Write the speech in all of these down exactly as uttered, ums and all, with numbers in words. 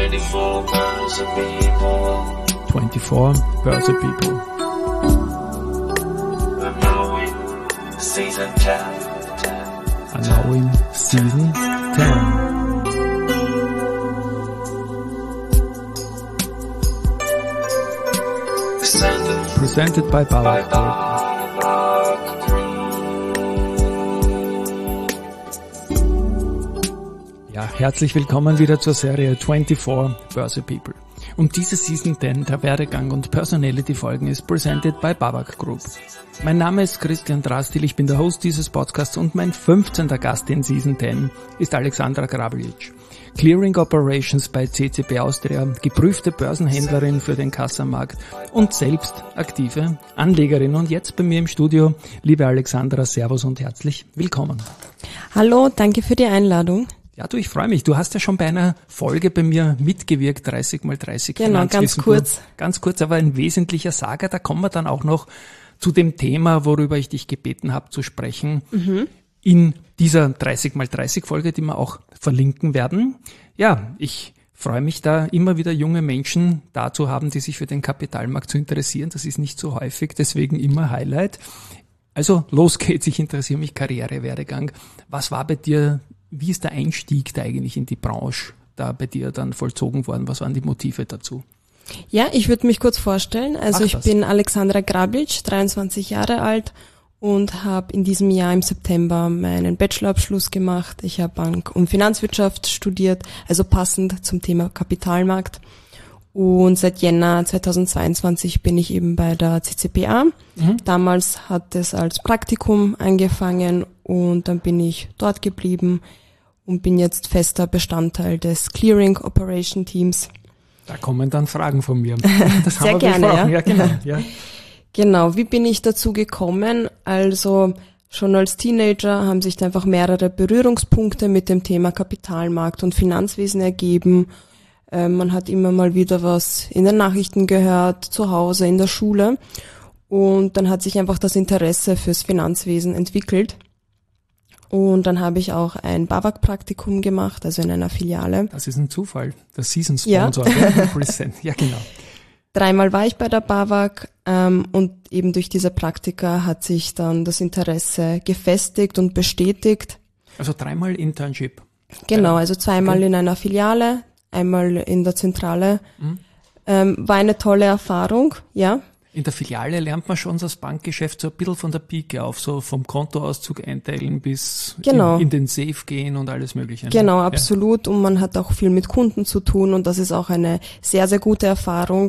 twenty-four Börse People. twenty-four Börse People. Unknowing Season ten. Unknowing Season ten. Presented, Presented by Babak Group. Ja, herzlich willkommen wieder zur Serie twenty-four Börse People. Und diese Season ten der Werdegang und Personality-Folgen ist presented by Babak Group. Mein Name ist Christian Drastil, ich bin der Host dieses Podcasts und mein fünfzehnter Gast in Season ten ist Alexandra Grablic. Clearing Operations bei C C P Austria, geprüfte Börsenhändlerin für den Kassamarkt und selbst aktive Anlegerin. Und jetzt bei mir im Studio, liebe Alexandra, servus und herzlich willkommen. Hallo, danke für die Einladung. Ja, du, ich freue mich. Du hast ja schon bei einer Folge bei mir mitgewirkt, dreißig mal dreißig. Genau, ganz kurz. Ganz kurz, aber ein wesentlicher Sager. Da kommen wir dann auch noch zu dem Thema, worüber ich dich gebeten habe zu sprechen. Mhm. In dieser dreißig mal dreißig Folge, die wir auch verlinken werden. Ja, ich freue mich da immer wieder junge Menschen da zu haben, die sich für den Kapitalmarkt zu interessieren. Das ist nicht so häufig, deswegen immer Highlight. Also los geht's, ich interessiere mich Karrierewerdegang. Was war bei dir, wie ist der Einstieg da eigentlich in die Branche da bei dir dann vollzogen worden? Was waren die Motive dazu? Ja, ich würde mich kurz vorstellen. Also Ach, ich das. bin Alexandra Grablic, dreiundzwanzig Jahre alt und habe in diesem Jahr im September meinen Bachelorabschluss gemacht. Ich habe Bank- und Finanzwirtschaft studiert, also passend zum Thema Kapitalmarkt. Und seit Jänner zweitausendzweiundzwanzig bin ich eben bei der C C P A. Mhm. Damals hat es als Praktikum angefangen und dann bin ich dort geblieben und bin jetzt fester Bestandteil des Clearing Operation Teams. Da kommen dann Fragen von mir. Das Sehr haben wir gerne, ja. ja, genau, ja. Genau, wie bin ich dazu gekommen? Also schon als Teenager haben sich da einfach mehrere Berührungspunkte mit dem Thema Kapitalmarkt und Finanzwesen ergeben. Äh, man hat immer mal wieder was in den Nachrichten gehört, zu Hause, in der Schule. Und dann hat sich einfach das Interesse fürs Finanzwesen entwickelt. Und dann habe ich auch ein Babak-Praktikum gemacht, also in einer Filiale. Das ist ein Zufall. Der Season-Sponsor. Ja. Ja, genau. Dreimal war ich bei der Babak ähm, und eben durch diese Praktika hat sich dann das Interesse gefestigt und bestätigt. Also dreimal Internship. Genau, also zweimal okay. in einer Filiale, einmal in der Zentrale. Mhm. Ähm, war eine tolle Erfahrung, ja. In der Filiale lernt man schon das Bankgeschäft so ein bisschen von der Pike auf, so vom Kontoauszug einteilen bis genau. in, in den Safe gehen und alles Mögliche. Genau, absolut. Ja. Und man hat auch viel mit Kunden zu tun und das ist auch eine sehr, sehr gute Erfahrung.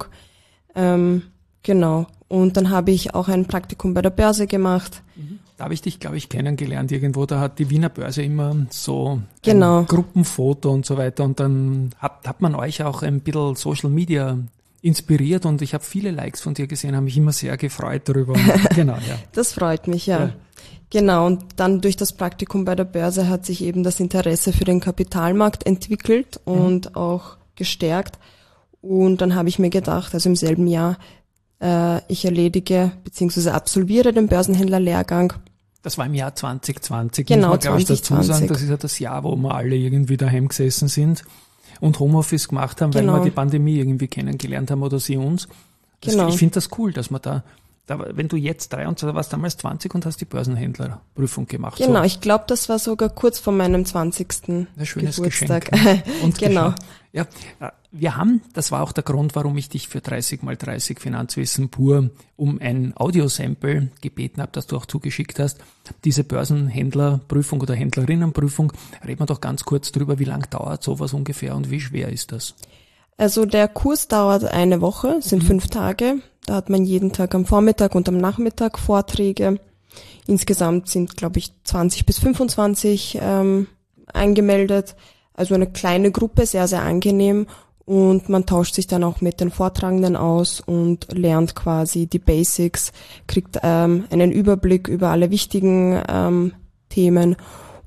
Ähm, genau. Und dann habe ich auch ein Praktikum bei der Börse gemacht. Da habe ich dich, glaube ich, kennengelernt irgendwo. Da hat die Wiener Börse immer so genau. ein Gruppenfoto und so weiter. Und dann hat, hat man euch auch ein bisschen Social Media inspiriert und ich habe viele Likes von dir gesehen, habe mich immer sehr gefreut darüber. Genau, ja. Das freut mich, ja. ja. Genau, und dann durch das Praktikum bei der Börse hat sich eben das Interesse für den Kapitalmarkt entwickelt und mhm. auch gestärkt. Und dann habe ich mir gedacht, also im selben Jahr, äh, ich erledige bzw. absolviere den Börsenhändlerlehrgang. Das war im Jahr zwanzig zwanzig, genau, muss man, glaube ich, dazu zwanzig zwanzig. sagen. Das ist ja das Jahr, wo wir alle irgendwie daheim gesessen sind und Homeoffice gemacht haben, genau. weil wir die Pandemie irgendwie kennengelernt haben oder sie uns. Das, genau. Ich finde das cool, dass man da, da, wenn du jetzt dreiundzwanzig, warst damals zwanzig und hast die Börsenhändlerprüfung gemacht. Genau, so. Ich glaube, das war sogar kurz vor meinem zwanzigsten Ein schönes Geburtstag. Geschenk. Und genau. Geschenk. Ja, wir haben, das war auch der Grund, warum ich dich für dreißig mal dreißig Finanzwissen pur um ein Audiosample gebeten habe, das du auch zugeschickt hast. Diese Börsenhändlerprüfung oder Händlerinnenprüfung, reden wir doch ganz kurz drüber, wie lang dauert sowas ungefähr und wie schwer ist das? Also der Kurs dauert eine Woche, sind mhm. fünf Tage. Da hat man jeden Tag am Vormittag und am Nachmittag Vorträge. Insgesamt sind, glaube ich, zwanzig bis fünfundzwanzig ähm, angemeldet. Also eine kleine Gruppe, sehr, sehr angenehm. Und man tauscht sich dann auch mit den Vortragenden aus und lernt quasi die Basics, kriegt ähm, einen Überblick über alle wichtigen ähm, Themen.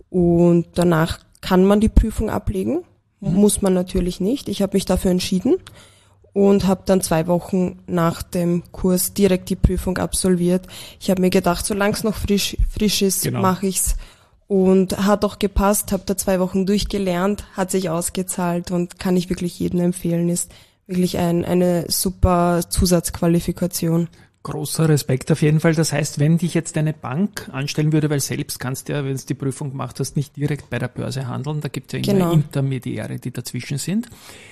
Und danach kann man die Prüfung ablegen. Mhm. Muss man natürlich nicht. Ich habe mich dafür entschieden und habe dann zwei Wochen nach dem Kurs direkt die Prüfung absolviert. Ich habe mir gedacht, solange es noch frisch frisch ist, genau. mache ich's. Und hat auch gepasst, habe da zwei Wochen durchgelernt, hat sich ausgezahlt und kann ich wirklich jedem empfehlen, ist wirklich ein, eine super Zusatzqualifikation. Großer Respekt auf jeden Fall. Das heißt, wenn dich jetzt eine Bank anstellen würde, weil selbst kannst du ja, wenn du die Prüfung gemacht hast, nicht direkt bei der Börse handeln, da gibt es ja immer Genau. Intermediäre, die dazwischen sind.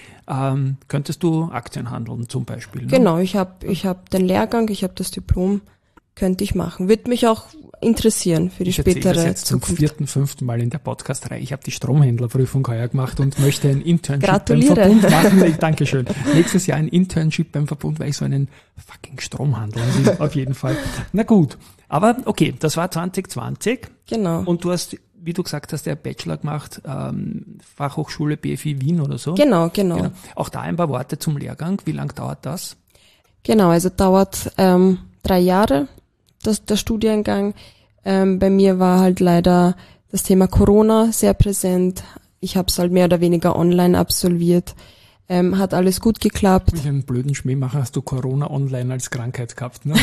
Ähm, könntest du Aktien handeln zum Beispiel? Ne? Genau, ich habe ich hab den Lehrgang, ich habe das Diplom, könnte ich machen. Würde mich auch interessieren für die Ich erzähle spätere das jetzt zum Zukunft. vierten, fünften Mal in der Podcast-Reihe. Ich habe die Stromhändlerprüfung heuer gemacht und möchte ein Internship Gratuliere. beim Verbund machen. Nee, Dankeschön. Nächstes Jahr ein Internship beim Verbund, weil ich so einen fucking Stromhandler will, auf jeden Fall. Na gut, aber okay, das war zwanzig zwanzig Genau. und du hast, wie du gesagt hast, der Bachelor gemacht, ähm, Fachhochschule B F I Wien oder so. Genau, genau. Genau. Auch da ein paar Worte zum Lehrgang. Wie lang dauert das? Genau, also dauert ähm, drei Jahre das, der Studiengang. Ähm, bei mir war halt leider das Thema Corona sehr präsent. Ich habe es halt mehr oder weniger online absolviert. Ähm, hat alles gut geklappt. Wenn ich einen blöden Schmäh mache, hast du Corona online als Krankheit gehabt, ne?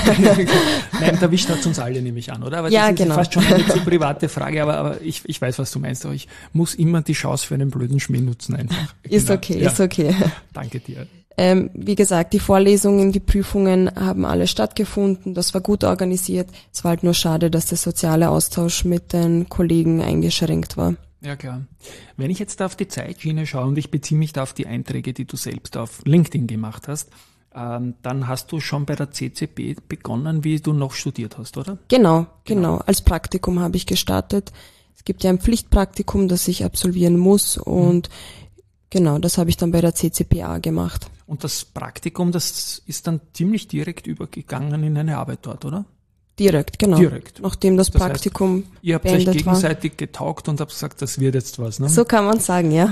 Nein, erwischt hat's uns alle, nehme ich an, oder? Aber Ja, das ist genau. fast schon eine zu private Frage, aber, aber ich, ich weiß, was du meinst. Aber ich muss immer die Chance für einen blöden Schmäh nutzen einfach. Ist Genau. okay, Ja. ist okay. Danke dir. Ähm, wie gesagt, die Vorlesungen, die Prüfungen haben alle stattgefunden. Das war gut organisiert. Es war halt nur schade, dass der soziale Austausch mit den Kollegen eingeschränkt war. Ja, klar. Wenn ich jetzt auf die Zeitschiene schaue und ich beziehe mich da auf die Einträge, die du selbst auf LinkedIn gemacht hast, ähm, dann hast du schon bei der C C P begonnen, wie du noch studiert hast, oder? Genau, genau. Als Praktikum habe ich gestartet. Es gibt ja ein Pflichtpraktikum, das ich absolvieren muss und genau, das habe ich dann bei der C C P A gemacht. Und das Praktikum, das ist dann ziemlich direkt übergegangen in eine Arbeit dort, oder? Direkt, genau. Direkt. Nachdem das, Das heißt, Praktikum Ihr habt euch beendet war. gegenseitig getaugt und habt gesagt, das wird jetzt was, ne? So kann man sagen, ja.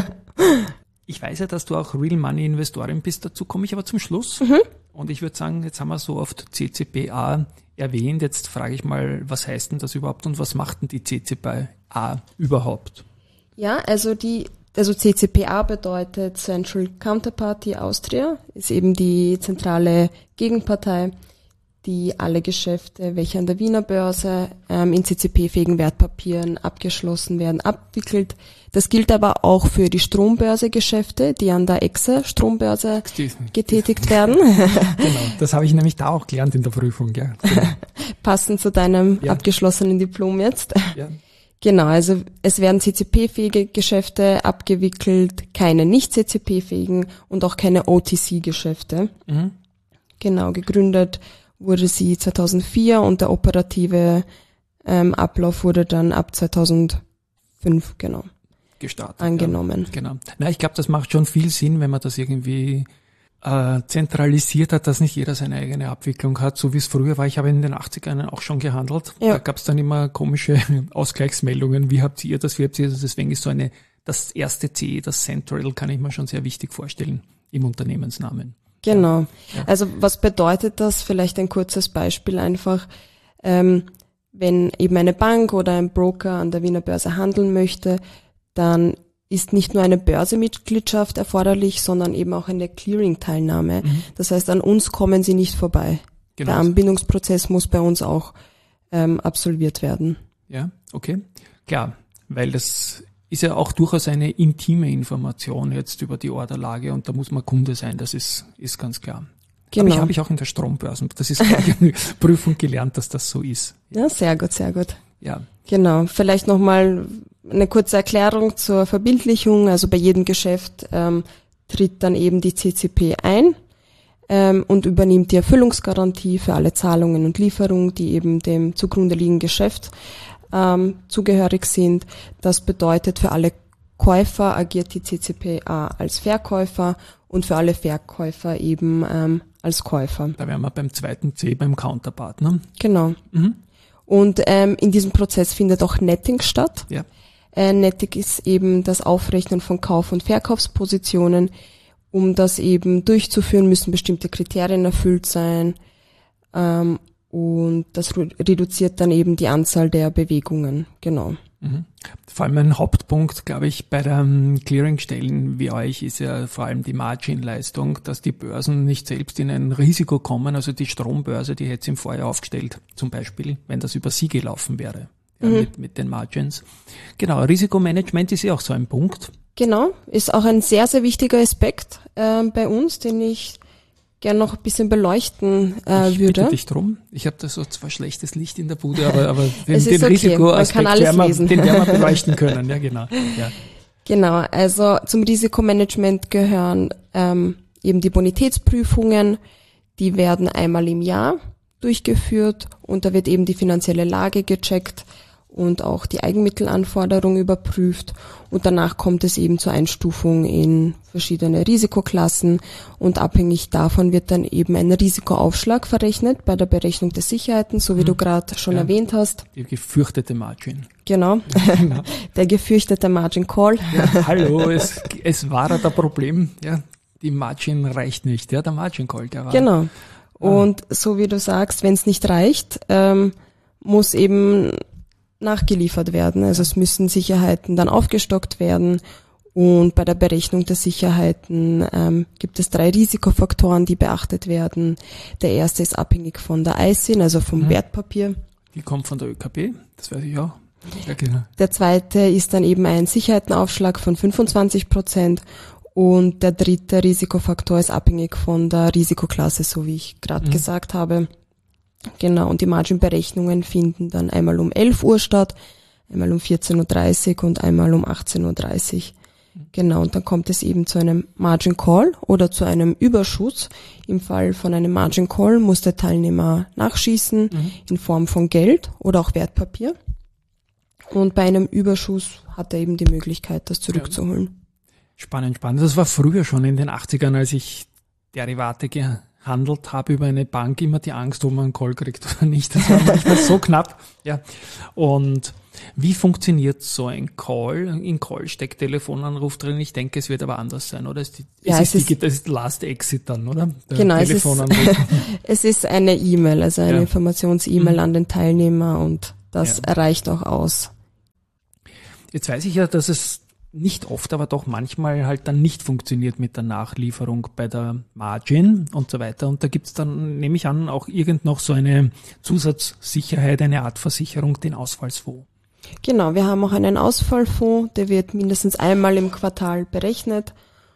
Ich weiß ja, dass du auch Real Money Investorin bist, dazu komme ich aber zum Schluss. Mhm. Und ich würde sagen, jetzt haben wir so oft C C P A erwähnt, jetzt frage ich mal, was heißt denn das überhaupt und was macht denn die C C P A überhaupt? Ja, also die, also C C P A bedeutet Central Counterparty Austria, ist eben die zentrale Gegenpartei, die alle Geschäfte, welche an der Wiener Börse ähm, in C C P-fähigen Wertpapieren abgeschlossen werden, abwickelt. Das gilt aber auch für die Strombörsegeschäfte, die an der Exe Strombörse Die- getätigt werden, Genau, das habe ich nämlich da auch gelernt in der Prüfung, ja. Genau. passend zu deinem Ja. abgeschlossenen Diplom jetzt. Ja. Genau, also es werden C C P-fähige Geschäfte abgewickelt, keine nicht C C P-fähigen und auch keine O T C-Geschäfte. Mhm. Genau, gegründet wurde sie zweitausendvier und der operative ähm, Ablauf wurde dann ab zweitausendfünf genau Gestartet. angenommen. Ja, genau. Na, ich glaube, das macht schon viel Sinn, wenn man das irgendwie äh, zentralisiert hat, dass nicht jeder seine eigene Abwicklung hat, so wie es früher war. Ich habe in den achtzigern auch schon gehandelt. Ja. Da gab es dann immer komische Ausgleichsmeldungen. Wie habt ihr das, wie habt ihr das? Deswegen ist so eine, das erste C, das Central, kann ich mir schon sehr wichtig vorstellen im Unternehmensnamen. Genau. Ja. Also was bedeutet das? Vielleicht ein kurzes Beispiel einfach. Ähm, wenn eben eine Bank oder ein Broker an der Wiener Börse handeln möchte, dann ist nicht nur eine Börsemitgliedschaft erforderlich, sondern eben auch eine Clearing-Teilnahme. Mhm. Das heißt, an uns kommen sie nicht vorbei. Genau. Der Anbindungsprozess muss bei uns auch ähm, absolviert werden. Ja, okay. Klar, weil das ist ja auch durchaus eine intime Information jetzt über die Orderlage und da muss man Kunde sein, das ist, ist ganz klar. Genau. Aber ich habe ich auch in der Strombörse, das ist gleich eine Prüfung gelernt, dass das so ist. Ja, sehr gut, sehr gut. Ja, Genau. Vielleicht nochmal eine kurze Erklärung zur Verbindlichung. Also bei jedem Geschäft ähm, tritt dann eben die C C P ein ähm, und übernimmt die Erfüllungsgarantie für alle Zahlungen und Lieferungen, die eben dem zugrunde liegenden Geschäft ähm, zugehörig sind. Das bedeutet, für alle Käufer agiert die C C P A als Verkäufer und für alle Verkäufer eben ähm, als Käufer. da wären wir beim zweiten C, beim Counterpart, ne? Genau. Mhm. Und ähm, in diesem Prozess findet auch Netting statt. Ja. Äh, Netting ist eben das Aufrechnen von Kauf- und Verkaufspositionen. Um das eben durchzuführen, müssen bestimmte Kriterien erfüllt sein. Ähm, und das re- reduziert dann eben die Anzahl der Bewegungen. Genau. Mhm. Vor allem ein Hauptpunkt, glaube ich, bei den Clearingstellen wie euch ist ja vor allem die Margin-Leistung, dass die Börsen nicht selbst in ein Risiko kommen. Also die Strombörse, die hätte es im Vorjahr aufgestellt, zum Beispiel, wenn das über sie gelaufen wäre. ja, mhm. mit, mit den Margins. Genau, Risikomanagement ist ja auch so ein Punkt. Genau, ist auch ein sehr, sehr wichtiger Aspekt äh, bei uns, den ich gern noch ein bisschen beleuchten äh, ich würde. Ich bitte dich drum. Ich habe da so zwar schlechtes Licht in der Bude, aber, aber den, es ist den okay. Risikoaspekt werden wir, lesen. den werden wir beleuchten können. Ja, genau. Ja. Genau, also zum Risikomanagement gehören ähm, eben die Bonitätsprüfungen, die werden einmal im Jahr durchgeführt und da wird eben die finanzielle Lage gecheckt und auch die Eigenmittelanforderung überprüft und danach kommt es eben zur Einstufung in verschiedene Risikoklassen und abhängig davon wird dann eben ein Risikoaufschlag verrechnet bei der Berechnung der Sicherheiten, so wie hm. du gerade schon ja, erwähnt hast. Die gefürchtete Margin. Genau, genau. Der gefürchtete Margin Call. Ja, hallo, es, es war da das Problem, ja, die Margin reicht nicht, ja, der Margin Call, der war. Genau. Und so wie du sagst, wenn es nicht reicht, ähm, muss eben nachgeliefert werden. Also es müssen Sicherheiten dann aufgestockt werden und bei der Berechnung der Sicherheiten ähm, gibt es drei Risikofaktoren, die beachtet werden. Der erste ist abhängig von der I S I N, also vom mhm. Wertpapier. Die kommt von der Ö K B, das weiß ich auch. Ja, genau. Der zweite ist dann eben ein Sicherheitenaufschlag von fünfundzwanzig Prozent und der dritte Risikofaktor ist abhängig von der Risikoklasse, so wie ich gerade mhm. gesagt habe. Genau, und die Margin-Berechnungen finden dann einmal um elf Uhr statt, einmal um vierzehn Uhr dreißig und einmal um achtzehn Uhr dreißig. Genau, und dann kommt es eben zu einem Margin Call oder zu einem Überschuss. Im Fall von einem Margin Call muss der Teilnehmer nachschießen mhm. in Form von Geld oder auch Wertpapier. Und bei einem Überschuss hat er eben die Möglichkeit, das zurückzuholen. Spannend, spannend. Das war früher schon in den achtzigern, als ich Derivate gehandelt habe über eine Bank, immer die Angst, ob man einen Call kriegt oder nicht. Das war manchmal so knapp. Ja. Und wie funktioniert so ein Call? In Call steckt Telefonanruf drin. Ich denke, es wird aber anders sein, oder? Es, die, ja, es, es ist, ist, die, es ist Last Exit dann, oder? Der genau, es ist, es ist eine E-Mail, also eine ja. Informations-E-Mail mhm. an den Teilnehmer und das ja. reicht auch aus. Jetzt weiß ich ja, dass es nicht oft, aber doch manchmal halt dann nicht funktioniert mit der Nachlieferung bei der Margin und so weiter. Und da gibt's dann, nehme ich an, auch irgend noch so eine Zusatzsicherheit, eine Art Versicherung, den Ausfallsfonds. Genau, wir haben auch einen Ausfallfonds, der wird mindestens einmal im Quartal berechnet.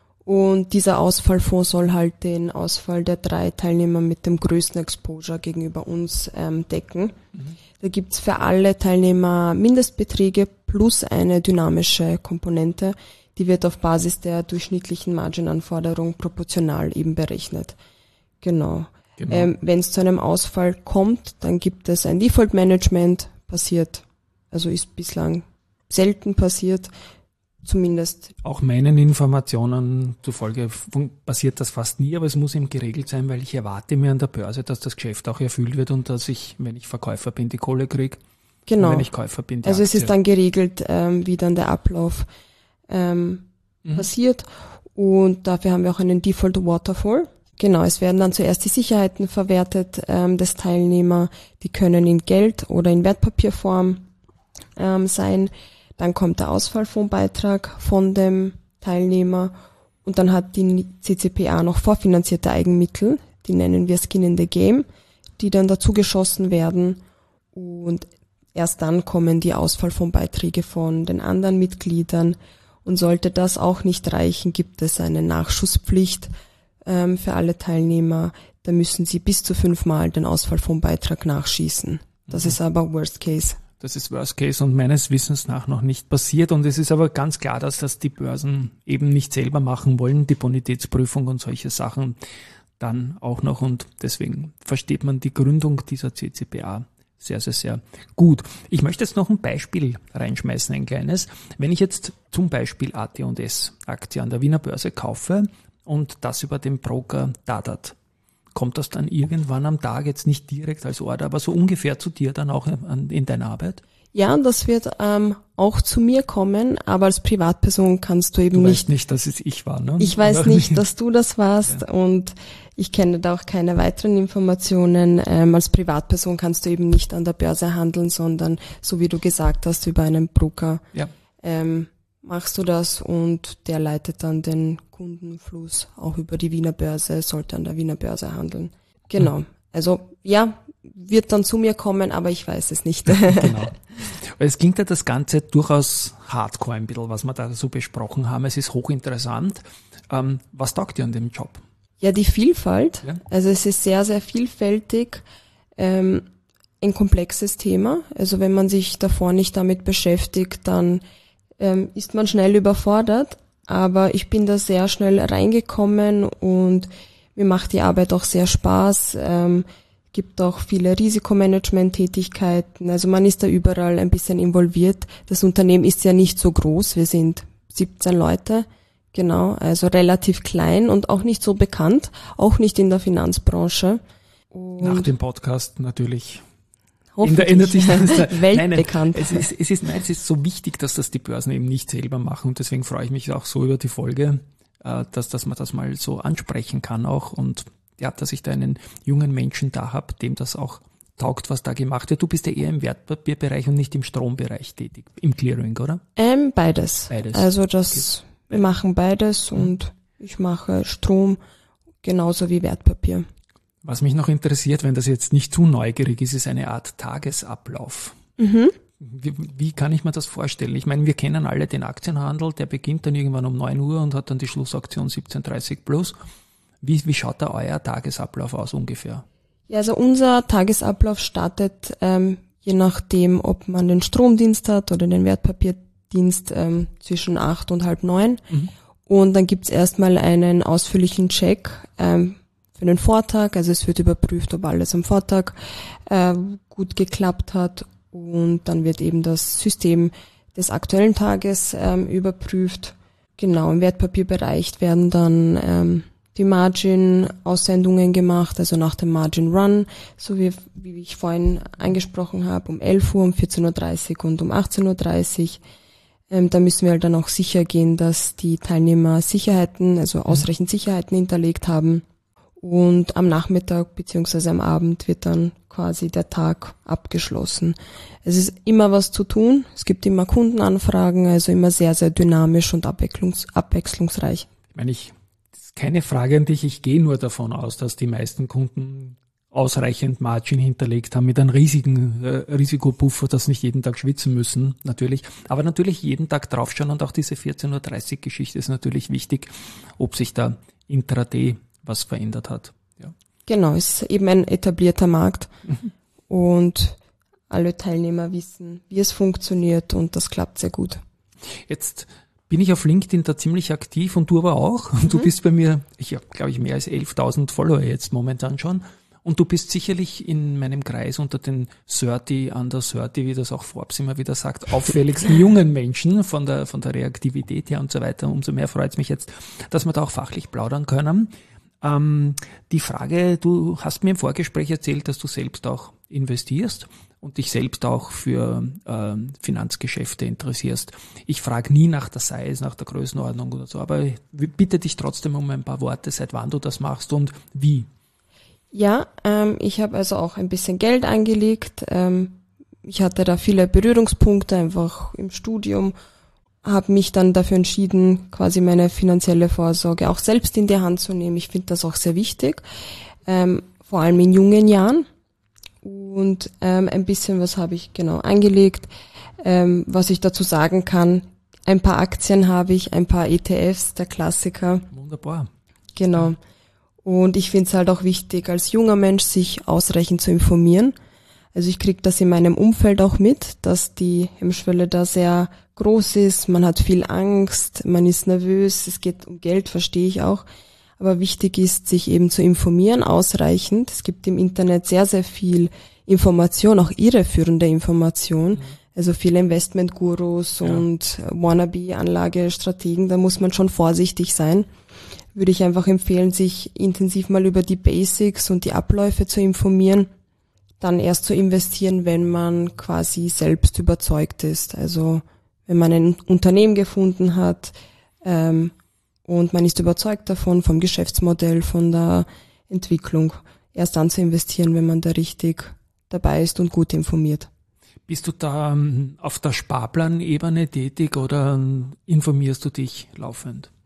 Und dieser Ausfallfonds soll halt den Ausfall der drei Teilnehmer mit dem größten Exposure gegenüber uns ähm, decken. Mhm. Da gibt's für alle Teilnehmer Mindestbeträge plus eine dynamische Komponente, die wird auf Basis der durchschnittlichen Margin-Anforderung proportional eben berechnet. Genau. genau. Ähm, wenn es zu einem Ausfall kommt, dann gibt es ein Default-Management, passiert, also ist bislang selten passiert, zumindest. Auch meinen Informationen zufolge passiert das fast nie, aber es muss eben geregelt sein, weil ich erwarte mir an der Börse, dass das Geschäft auch erfüllt wird und dass ich, wenn ich Verkäufer bin, die Kohle kriege. Genau. Und wenn ich Käufer bin, die Also Aktie. Es ist dann geregelt, ähm, wie dann der Ablauf ähm, mhm. passiert und dafür haben wir auch einen Default Waterfall. Genau, es werden dann zuerst die Sicherheiten verwertet ähm, des Teilnehmer, die können in Geld oder in Wertpapierform ähm, sein. Dann kommt der Ausfallfondsbeitrag von dem Teilnehmer und dann hat die C C P A noch vorfinanzierte Eigenmittel, die nennen wir Skin in the Game, die dann dazu geschossen werden und erst dann kommen die Ausfallfondsbeiträge von den anderen Mitgliedern und sollte das auch nicht reichen, gibt es eine Nachschusspflicht ähm, für alle Teilnehmer. Da müssen sie bis zu fünfmal den Ausfallfondsbeitrag nachschießen. Das mhm. ist aber Worst Case. Das ist Worst Case und meines Wissens nach noch nicht passiert. Und es ist aber ganz klar, dass das die Börsen eben nicht selber machen wollen, die Bonitätsprüfung und solche Sachen dann auch noch. Und deswegen versteht man die Gründung dieser C C P A sehr, sehr, sehr gut. Ich möchte jetzt noch ein Beispiel reinschmeißen, ein kleines. Wenn ich jetzt zum Beispiel A T und S-Aktie an der Wiener Börse kaufe und das über den Broker Dadat, kommt das dann irgendwann am Tag, jetzt nicht direkt als Order, aber so ungefähr zu dir dann auch in deiner Arbeit? Ja, das wird ähm, auch zu mir kommen, aber als Privatperson kannst du eben du nicht... Du weißt nicht, dass es ich war, ne? Ich weiß nicht, dass du das warst ja. und ich kenne da auch keine weiteren Informationen. Ähm, als Privatperson kannst du eben nicht an der Börse handeln, sondern, so wie du gesagt hast, über einen Broker ja. ähm, machst du das und der leitet dann den Kundenfluss auch über die Wiener Börse, sollte an der Wiener Börse handeln. Genau. Also ja, wird dann zu mir kommen, aber ich weiß es nicht. Genau. Weil es klingt ja das Ganze durchaus hardcore ein bisschen, was wir da so besprochen haben. Es ist hochinteressant. Ähm, was taugt dir an dem Job? Ja, die Vielfalt. Ja. Also es ist sehr, sehr vielfältig. Ähm, ein komplexes Thema. Also wenn man sich davor nicht damit beschäftigt, dann ähm, ist man schnell überfordert. Aber ich bin da sehr schnell reingekommen und mir macht die Arbeit auch sehr Spaß. Ähm, gibt auch viele Risikomanagement-Tätigkeiten. Also man ist da überall ein bisschen involviert. Das Unternehmen ist ja nicht so groß. Wir sind siebzehn Leute. Genau, also relativ klein und auch nicht so bekannt. Auch nicht in der Finanzbranche. Und Nach dem Podcast natürlich. hoffentlich Ändert sich das. weltbekannt. Nein, nein, es ist, es ist, nein, es ist so wichtig, dass das die Börsen eben nicht selber machen und deswegen freue ich mich auch so über die Folge, dass, dass man das mal so ansprechen kann auch und ja, dass ich da einen jungen Menschen da habe, dem das auch taugt, was da gemacht wird. Du bist ja eher im Wertpapierbereich und nicht im Strombereich tätig, im Clearing, oder? Ähm, beides. Beides. Also das, okay. Wir machen beides und ich mache Strom genauso wie Wertpapier. Was mich noch interessiert, wenn das jetzt nicht zu neugierig ist, ist eine Art Tagesablauf. Mhm. Wie, wie kann ich mir das vorstellen? Ich meine, wir kennen alle den Aktienhandel, der beginnt dann irgendwann um neun Uhr und hat dann die Schlussaktion siebzehn Uhr dreißig plus. Wie, wie schaut da euer Tagesablauf aus ungefähr? Ja, also unser Tagesablauf startet ähm, je nachdem, ob man den Stromdienst hat oder den Wertpapierdienst ähm, zwischen acht und halb neun. Mhm. Und dann gibt's erstmal einen ausführlichen Check ähm, für den Vortag. Also es wird überprüft, ob alles am Vortag äh, gut geklappt hat. Und dann wird eben das System des aktuellen Tages ähm, überprüft. Genau, im Wertpapierbereich werden dann ähm, die Margin-Aussendungen gemacht, also nach dem Margin Run, so wie, wie ich vorhin angesprochen habe, um elf Uhr, um vierzehn Uhr dreißig und um achtzehn Uhr dreißig. Ähm, da müssen wir halt dann auch sicher gehen, dass die Teilnehmer Sicherheiten, also ausreichend Sicherheiten hinterlegt haben. Und am Nachmittag beziehungsweise am Abend wird dann quasi der Tag abgeschlossen. Es ist immer was zu tun, es gibt immer Kundenanfragen, also immer sehr, sehr dynamisch und abwechslungs- abwechslungsreich. Ich meine, ich keine Frage an dich, ich gehe nur davon aus, dass die meisten Kunden ausreichend Margin hinterlegt haben mit einem riesigen äh, Risikopuffer, dass nicht jeden Tag schwitzen müssen, natürlich. Aber natürlich jeden Tag draufschauen und auch diese vierzehn Uhr dreißig Geschichte ist natürlich wichtig, ob sich da intraday was verändert hat. Ja. Genau, es ist eben ein etablierter Markt mhm. und alle Teilnehmer wissen, wie es funktioniert und das klappt sehr gut. Jetzt bin ich auf LinkedIn da ziemlich aktiv und du aber auch. Und du mhm. bist bei mir, ich habe, glaube ich, mehr als elftausend Follower jetzt momentan schon. Und du bist sicherlich in meinem Kreis unter den thirty, under thirty, wie das auch Forbes immer wieder sagt, auffälligsten jungen Menschen von der von der Reaktivität her und so weiter. Umso mehr freut es mich jetzt, dass wir da auch fachlich plaudern können. Ähm, die Frage, du hast mir im Vorgespräch erzählt, dass du selbst auch investierst und dich selbst auch für äh, Finanzgeschäfte interessierst. Ich frage nie nach der Size, nach der Größenordnung oder so, aber ich bitte dich trotzdem um ein paar Worte, seit wann du das machst und wie. Ja, ähm, ich habe also auch ein bisschen Geld angelegt. Ähm, ich hatte da viele Berührungspunkte einfach im Studium, habe mich dann dafür entschieden, quasi meine finanzielle Vorsorge auch selbst in die Hand zu nehmen. Ich finde das auch sehr wichtig, ähm, vor allem in jungen Jahren. Und ähm, ein bisschen was habe ich genau angelegt. Ähm, was ich dazu sagen kann, ein paar Aktien habe ich, ein paar E T Fs, der Klassiker. Wunderbar. Genau. Und ich finde es halt auch wichtig, als junger Mensch sich ausreichend zu informieren. Also ich kriege das in meinem Umfeld auch mit, dass die Hemmschwelle da sehr groß ist. Man hat viel Angst, man ist nervös, es geht um Geld, verstehe ich auch. Aber wichtig ist, sich eben zu informieren, ausreichend. Es gibt im Internet sehr, sehr viel Information, auch irreführende Information. Mhm. Also viele Investmentgurus ja. und Wannabe-Anlagestrategen, da muss man schon vorsichtig sein. Würde ich einfach empfehlen, sich intensiv mal über die Basics und die Abläufe zu informieren, dann erst zu investieren, wenn man quasi selbst überzeugt ist. Also wenn man ein Unternehmen gefunden hat ähm, und man ist überzeugt davon, vom Geschäftsmodell, von der Entwicklung, erst dann zu investieren, wenn man da richtig dabei ist und gut informiert. Bist du da ähm, auf der Sparplanebene tätig oder ähm, informierst du dich laufend?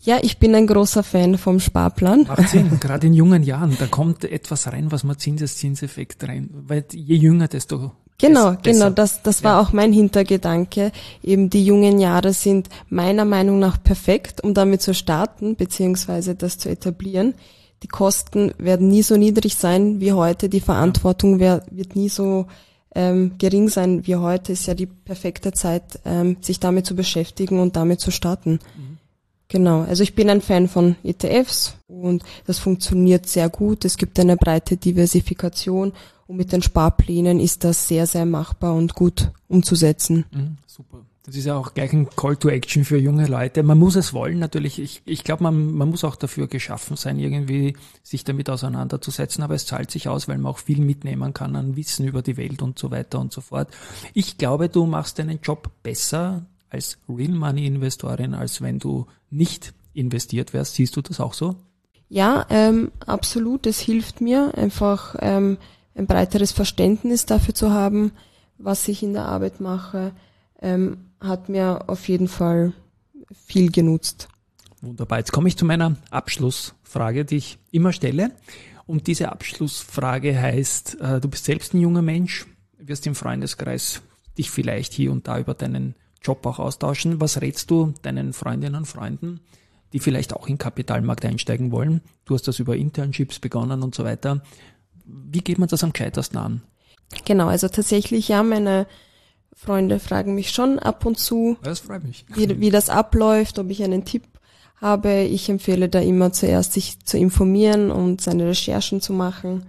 Ja, ich bin ein großer Fan vom Sparplan. Macht Sinn, gerade in jungen Jahren, da kommt etwas rein, was man Zinseszinseffekt rein, weil je jünger, desto Genau, besser. genau, das, das war Ja. auch mein Hintergedanke. Eben die jungen Jahre sind meiner Meinung nach perfekt, um damit zu starten, beziehungsweise das zu etablieren. Die Kosten werden nie so niedrig sein wie heute, die Verantwortung wer, wird nie so ähm, gering sein wie heute. Ist ja die perfekte Zeit, ähm, sich damit zu beschäftigen und damit zu starten. Mhm. Genau, also ich bin ein Fan von E T Fs und das funktioniert sehr gut. Es gibt eine breite Diversifikation und mit den Sparplänen ist das sehr, sehr machbar und gut umzusetzen. Mhm, super. Das ist ja auch gleich ein Call to Action für junge Leute. Man muss es wollen natürlich. Ich, ich glaube, man, man muss auch dafür geschaffen sein, irgendwie sich damit auseinanderzusetzen. Aber es zahlt sich aus, weil man auch viel mitnehmen kann an Wissen über die Welt und so weiter und so fort. Ich glaube, du machst deinen Job besser als Real Money Investorin, als wenn du nicht investiert wärst. Siehst du das auch so? Ja, ähm, absolut. Es hilft mir einfach ähm, ein breiteres Verständnis dafür zu haben, was ich in der Arbeit mache. Ähm, hat mir auf jeden Fall viel genutzt. Wunderbar. Jetzt komme ich zu meiner Abschlussfrage, die ich immer stelle. Und diese Abschlussfrage heißt, äh, du bist selbst ein junger Mensch, wirst im Freundeskreis dich vielleicht hier und da über deinen Job auch austauschen. Was rätst du deinen Freundinnen und Freunden, die vielleicht auch in den Kapitalmarkt einsteigen wollen? Du hast das über Internships begonnen und so weiter. Wie geht man das am gescheitersten an? Genau, also tatsächlich, ja, meine Freunde fragen mich schon ab und zu, Das freut mich. wie, wie das abläuft, ob ich einen Tipp habe. Ich empfehle da immer zuerst, sich zu informieren und seine Recherchen zu machen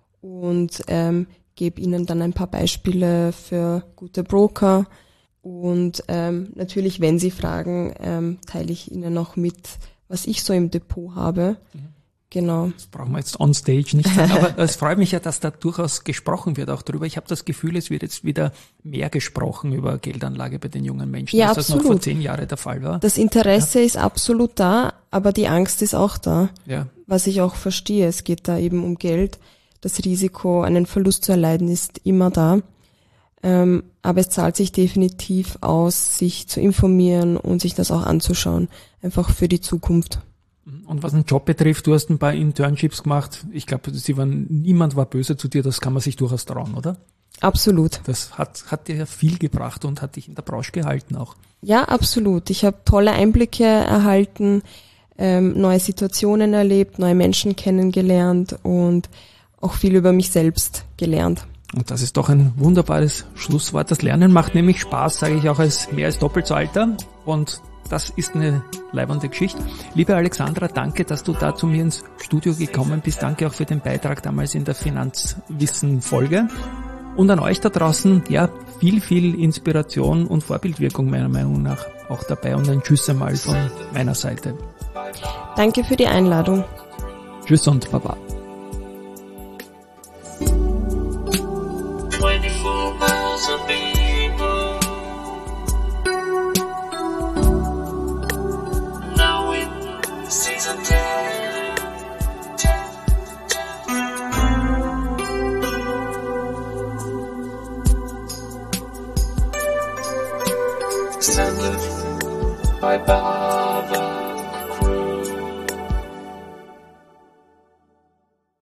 und ähm, gebe ihnen dann ein paar Beispiele für gute Broker. Und ähm, natürlich, wenn sie fragen, ähm, teile ich ihnen noch mit, was ich so im Depot habe. Mhm. Genau. Das brauchen wir jetzt on stage nicht sagen, aber es freut mich ja, dass da durchaus gesprochen wird auch darüber. Ich habe das Gefühl, es wird jetzt wieder mehr gesprochen über Geldanlage bei den jungen Menschen, ja, als absolut. das noch vor zehn Jahren der Fall war. Das Interesse ja. ist absolut da, aber die Angst ist auch da, ja. was ich auch verstehe. Es geht da eben um Geld. Das Risiko, einen Verlust zu erleiden, ist immer da. Ähm, aber es zahlt sich definitiv aus, sich zu informieren und sich das auch anzuschauen, einfach für die Zukunft. Und was den Job betrifft, du hast ein paar Internships gemacht. Ich glaube, sie waren, niemand war böse zu dir, das kann man sich durchaus trauen, oder? Absolut. Das hat, hat dir viel gebracht und hat dich in der Branche gehalten auch. Ja, absolut. Ich habe tolle Einblicke erhalten, ähm, neue Situationen erlebt, neue Menschen kennengelernt und auch viel über mich selbst gelernt. Und das ist doch ein wunderbares Schlusswort. Das Lernen macht nämlich Spaß, sage ich auch als mehr als doppelt so alter. Und das ist eine leibende Geschichte. Liebe Alexandra, danke, dass du da zu mir ins Studio gekommen bist. Danke auch für den Beitrag damals in der Finanzwissen-Folge. Und an euch da draußen, ja, viel, viel Inspiration und Vorbildwirkung meiner Meinung nach auch dabei. Und ein Tschüss einmal von meiner Seite. Danke für die Einladung. Tschüss und Baba. twenty-four miles of people. Now in season ten. ten, ten. Extended. Bye bye.